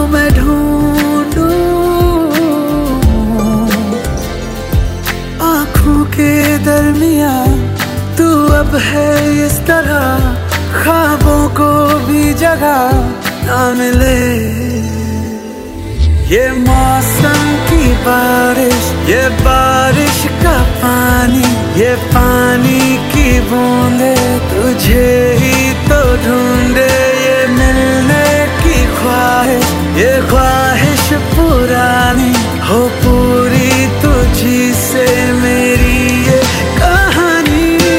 मैं ढूंढूं, आँखों के दरमिया तू अब है इस तरह, ख्वाबों को भी जगह ना मिले। ये मौसम की बारिश, ये बारिश का पानी, ये पानी की बूंदे तुझे ही तो ढूंढे। ये मिलने की ख्वाहिश, ये ख्वाहिश पुरानी हो पूरी तुझी से मेरी ये कहानी।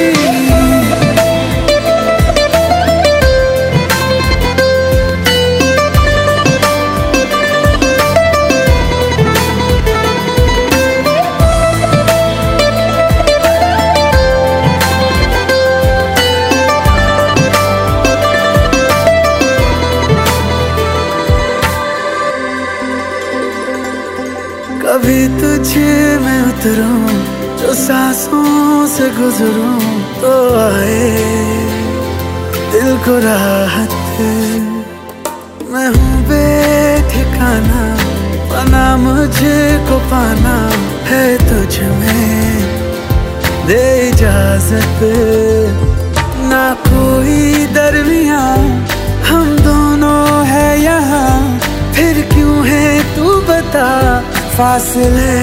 कभी तुझे मैं उतरूं, जो सांसों से गुजरूं तो आए दिल को राहत। मैं हूँ बेठिकाना, पना मुझे को पाना है तुझ में, दे इजाजत। ना कोई दरमिया हम दोनों है यहाँ, फिर क्यों है तू बता फासले।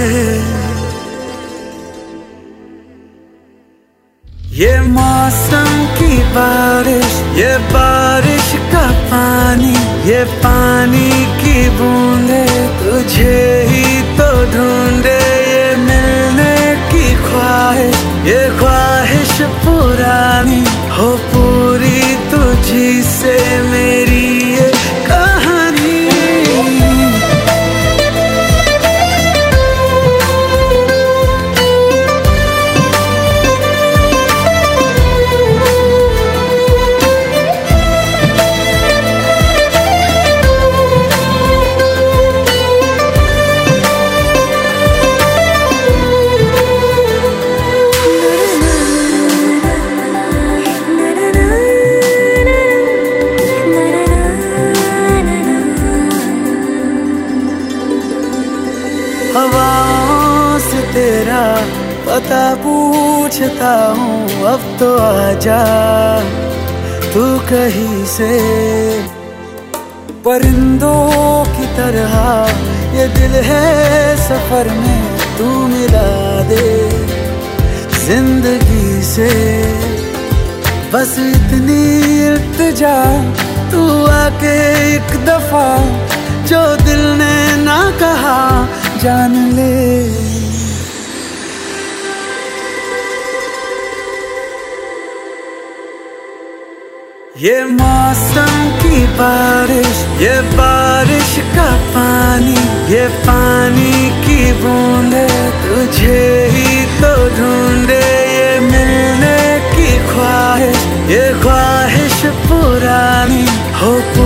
ये मौसम की बारिश, ये बारिश का पानी, ये पानी की बूंदे तुझे ही तो ढूंढे। ये मिलने की ख्वाहिश, ये ख्वाहिश पुरानी हो पूरी तुझी से मेरी ये कहानी। हवाओं से तेरा पता पूछता हूँ, अब तो आजा तू कहीं से। परिंदों की तरह ये दिल है सफर में, तू मिला दे जिंदगी से। बस इतनी इल्तिजा तू आके एक दफा, जो दिल ने ना कहा जान ले। ये मौसम की बारिश, ये बारिश का पानी, ये पानी की बूंदे तुझे ही तो ढूंढे। ये मिलने की ख्वाहिश, ये ख्वाहिश पुरानी हो